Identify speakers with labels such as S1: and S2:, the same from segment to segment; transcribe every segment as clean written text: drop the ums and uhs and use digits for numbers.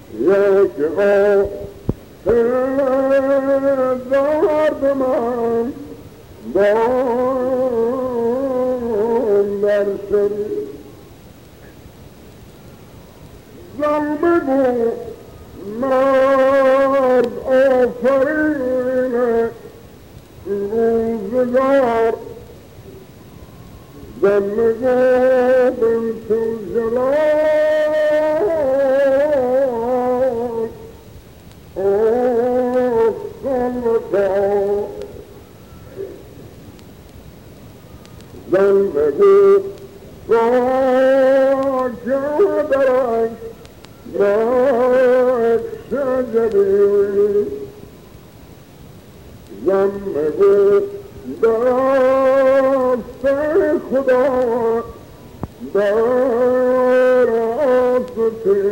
S1: یک درد من در شدی زن بگو مرد آفرین روزگار زن بگو بنت الجلال زن بگو راجع درک نقش جدید زن بگو دست خدا در آستی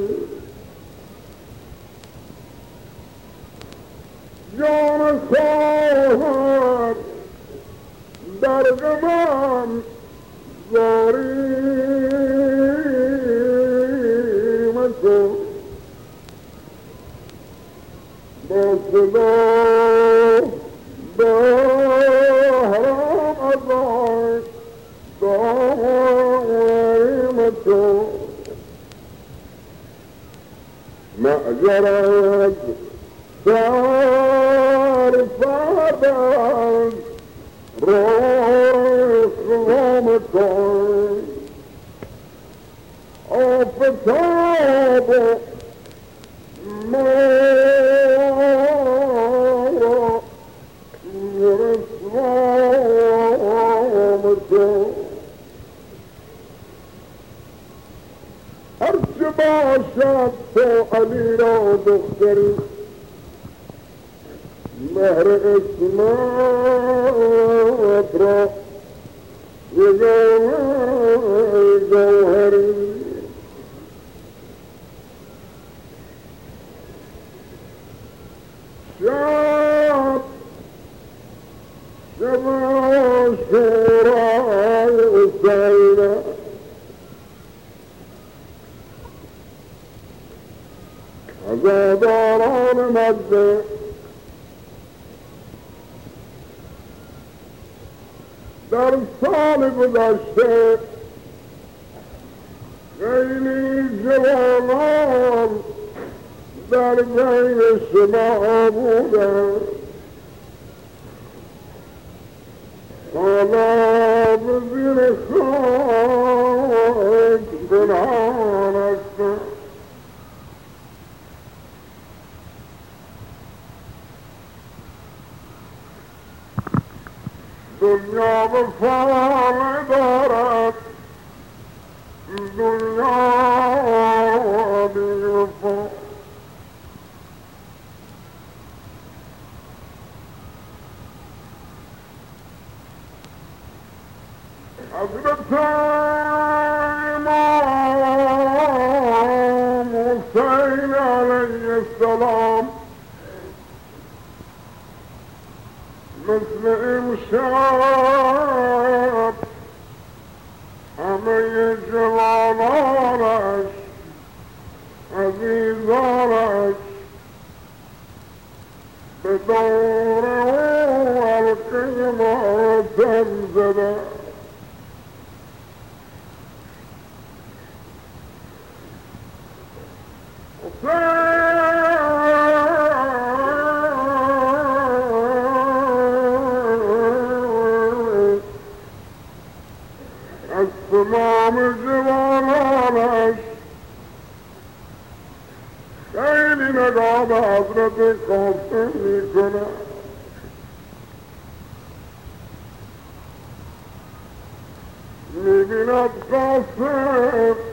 S1: جان خواهد در غمم زاری مکن با صدا بهرام ازای داری مکن معجرت سر فردن رخم کن آفتاب ما رسوام کن هرچه باشد تو علی را دختری مهر اسمت را جوهری شب شب شورای حسینه عزاداران مجده در سال گذشته خیلی جوانان در بین شما بودن حالا به زیر خاک پنهان هستند دنیا به فال دارد دنیا بی وفا حضرت امام حسین علیه السلام مثل امشب همه جوانانش عزیزانش به دور او حلقه ماتم زده تمام جوانانش خیلی نگاه به حضرت قاسم میکنه میبیند قاسم